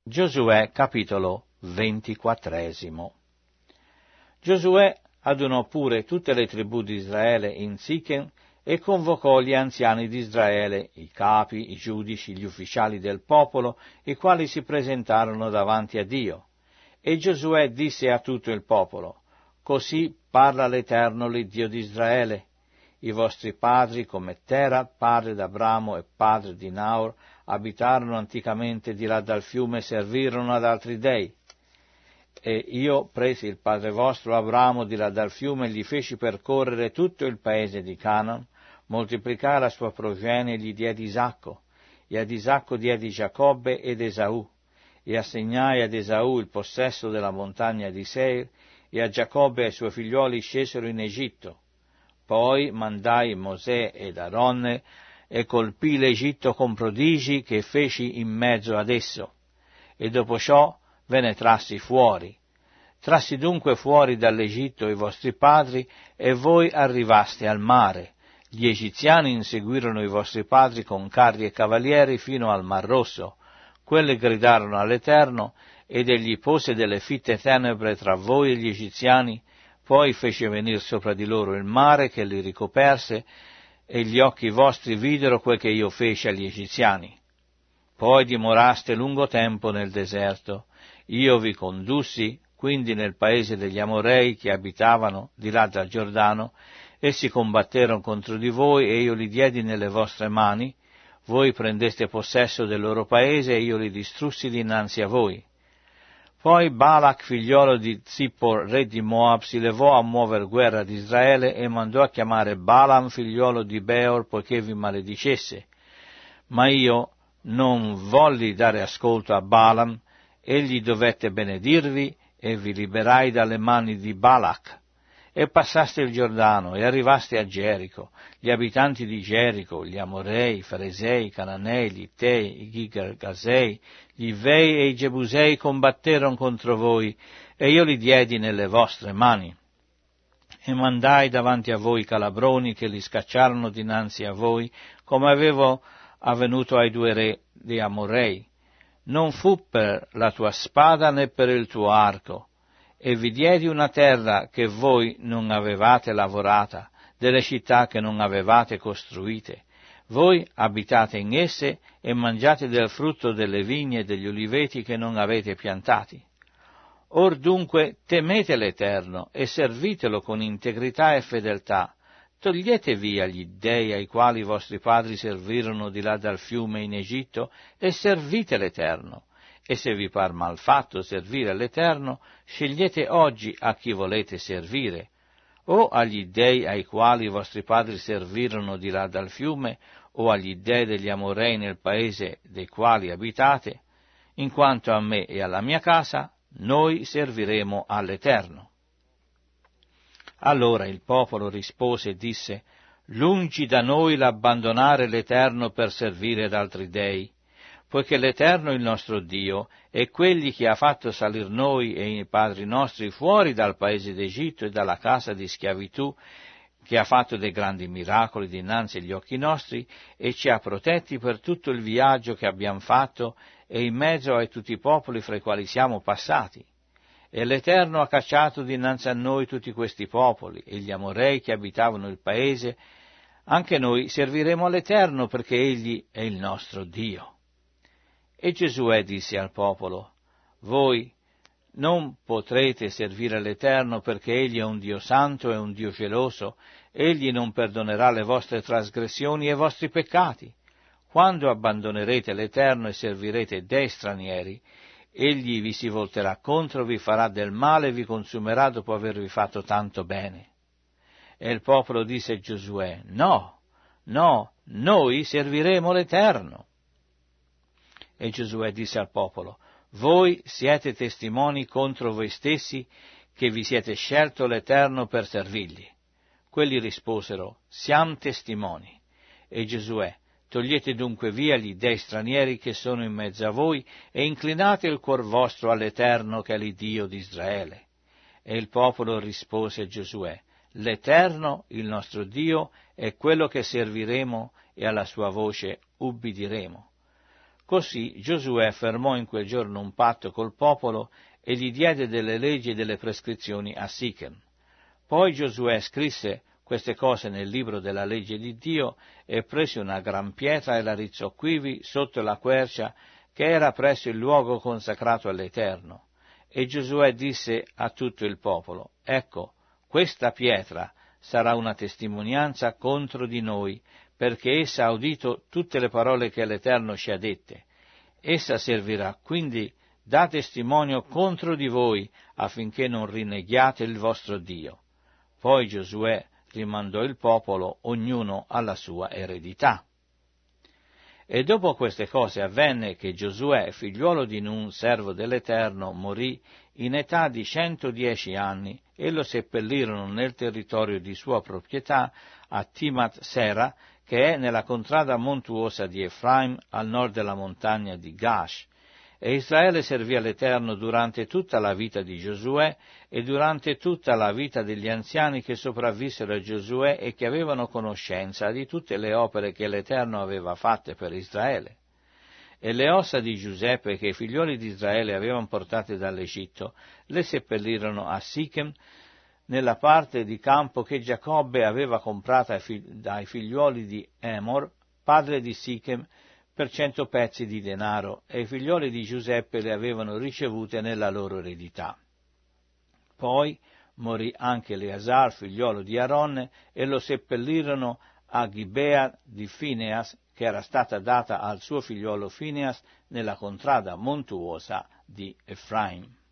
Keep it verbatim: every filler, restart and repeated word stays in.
Giosuè capitolo ventiquattresimo. Giosuè adunò pure tutte le tribù di Israele in Sichem e convocò gli anziani di Israele, i capi, i giudici, gli ufficiali del popolo, i quali si presentarono davanti a Dio. E Giosuè disse a tutto il popolo: Così parla l'Eterno, l'Iddio di Israele. I vostri padri, come Tera, padre d'Abramo e padre di Naor, abitarono anticamente di là dal fiume e servirono ad altri dei. E io presi il padre vostro Abramo di là dal fiume e gli feci percorrere tutto il paese di Canaan, moltiplicai la sua progenie e gli diedi Isacco, e ad Isacco diedi Giacobbe ed Esaù, e assegnai ad Esaù il possesso della montagna di Seir, e a Giacobbe e ai suoi figlioli scesero in Egitto. Poi mandai Mosè ed Aronne e colpì l'Egitto con prodigi che feci in mezzo ad esso, e dopo ciò ve ne trassi fuori. Trassi dunque fuori dall'Egitto i vostri padri, e voi arrivaste al mare. Gli egiziani inseguirono i vostri padri con carri e cavalieri fino al Mar Rosso. Quelle gridarono all'Eterno, ed egli pose delle fitte tenebre tra voi e gli egiziani. Poi fece venir sopra di loro il mare che li ricoperse, e gli occhi vostri videro quel che io feci agli egiziani. Poi dimoraste lungo tempo nel deserto. Io vi condussi quindi nel paese degli Amorei che abitavano di là dal Giordano. Essi combatterono contro di voi e io li diedi nelle vostre mani. Voi prendeste possesso del loro paese e io li distrussi dinanzi a voi. Poi Balak, figliolo di Zippor, re di Moab, si levò a muover guerra ad Israele e mandò a chiamare Balaam, figliolo di Beor, poiché vi maledicesse. Ma io non volli dare ascolto a Balaam, egli dovette benedirvi e vi liberai dalle mani di Balak. E passaste il Giordano e arrivaste a Gerico. Gli abitanti di Gerico, gli Amorei, i Feresei, i Cananei, gli Ittei, i Girgasei, gli Ivei e i Gebusei combatterono contro voi, e io li diedi nelle vostre mani. E mandai davanti a voi i calabroni che li scacciarono dinanzi a voi, come avevo avvenuto ai due re di Amorei. Non fu per la tua spada né per il tuo arco, e vi diedi una terra che voi non avevate lavorata, delle città che non avevate costruite. Voi abitate in esse e mangiate del frutto delle vigne e degli oliveti che non avete piantati. Or dunque temete l'Eterno e servitelo con integrità e fedeltà. Togliete via gli dei ai quali i vostri padri servirono di là dal fiume in Egitto e servite l'Eterno. E se vi par mal fatto servire l'Eterno, scegliete oggi a chi volete servire, o agli dei ai quali i vostri padri servirono di là dal fiume, o agli dei degli Amorei nel paese dei quali abitate. In quanto a me e alla mia casa, noi serviremo all'Eterno. Allora il popolo rispose e disse: Lungi da noi l'abbandonare l'Eterno per servire ad altri dei, poiché l'Eterno il nostro Dio è quelli che ha fatto salir noi e i padri nostri fuori dal paese d'Egitto e dalla casa di schiavitù, che ha fatto dei grandi miracoli dinanzi agli occhi nostri e ci ha protetti per tutto il viaggio che abbiamo fatto e in mezzo a tutti i popoli fra i quali siamo passati. E l'Eterno ha cacciato dinanzi a noi tutti questi popoli e gli Amorei che abitavano il paese. Anche noi serviremo all'Eterno perché Egli è il nostro Dio. E Giosuè disse al popolo: Voi non potrete servire all'Eterno perché Egli è un Dio santo e un Dio geloso. Egli non perdonerà le vostre trasgressioni e i vostri peccati. Quando abbandonerete l'Eterno e servirete dei stranieri, Egli vi si volterà contro, vi farà del male e vi consumerà dopo avervi fatto tanto bene. E il popolo disse a Giosuè: No, no, noi serviremo l'Eterno. E Giosuè disse al popolo: Voi siete testimoni contro voi stessi che vi siete scelto l'Eterno per servirgli. Quelli risposero: Siamo testimoni. E Giosuè: Togliete dunque via gli dei stranieri che sono in mezzo a voi e inclinate il cuor vostro all'Eterno che è l'Iddio di Israele. E il popolo rispose a Giosuè: L'Eterno, il nostro Dio, è quello che serviremo e alla sua voce ubbidiremo. Così Giosuè fermò in quel giorno un patto col popolo e gli diede delle leggi e delle prescrizioni a Sichem. Poi Giosuè scrisse queste cose nel libro della legge di Dio e prese una gran pietra e la rizzò quivi sotto la quercia che era presso il luogo consacrato all'Eterno. E Giosuè disse a tutto il popolo: ecco, questa pietra sarà una testimonianza contro di noi, perché essa ha udito tutte le parole che l'Eterno ci ha dette. Essa servirà quindi da testimonio contro di voi, affinché non rinneghiate il vostro Dio. Poi Giosuè rimandò il popolo, ognuno alla sua eredità. E dopo queste cose avvenne che Giosuè, figliuolo di Nun, servo dell'Eterno, morì in età di centodieci anni, e lo seppellirono nel territorio di sua proprietà a Timat Sera, che è nella contrada montuosa di Efraim, al nord della montagna di Gash. E Israele servì all'Eterno durante tutta la vita di Giosuè e durante tutta la vita degli anziani che sopravvissero a Giosuè e che avevano conoscenza di tutte le opere che l'Eterno aveva fatte per Israele. E le ossa di Giuseppe che i figlioli di Israele avevano portate dall'Egitto le seppellirono a Sichem, nella parte di campo che Giacobbe aveva comprata dai figlioli di Emor, padre di Sichem, per cento pezzi di denaro, e i figlioli di Giuseppe le avevano ricevute nella loro eredità. Poi morì anche Eleazar, figliolo di Aronne, e lo seppellirono a Gibea di Fineas, che era stata data al suo figliolo Fineas nella contrada montuosa di Efraim.